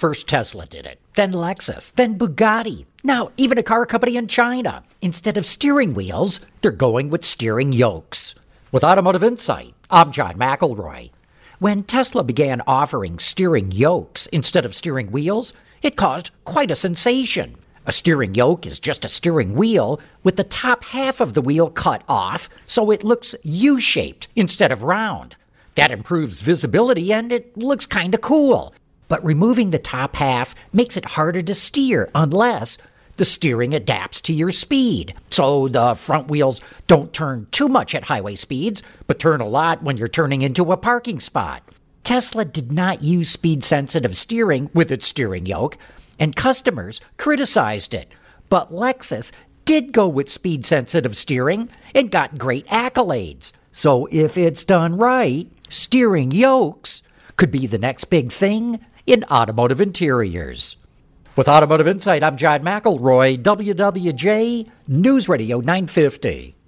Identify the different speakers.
Speaker 1: First Tesla did it, then Lexus, then Bugatti. Now, even a car company in China. Instead of steering wheels, they're going with steering yokes. With Automotive Insight, I'm John McElroy. When Tesla began offering steering yokes instead of steering wheels, it caused quite a sensation. A steering yoke is just a steering wheel with the top half of the wheel cut off so it looks U-shaped instead of round. That improves visibility and it looks kind of cool. But removing the top half makes it harder to steer unless the steering adapts to your speed. So the front wheels don't turn too much at highway speeds, but turn a lot when you're turning into a parking spot. Tesla did not use speed-sensitive steering with its steering yoke, and customers criticized it. But Lexus did go with speed-sensitive steering and got great accolades. So if it's done right, steering yokes could be the next big thing in automotive interiors. With Automotive Insight, I'm John McElroy, WWJ News Radio 950.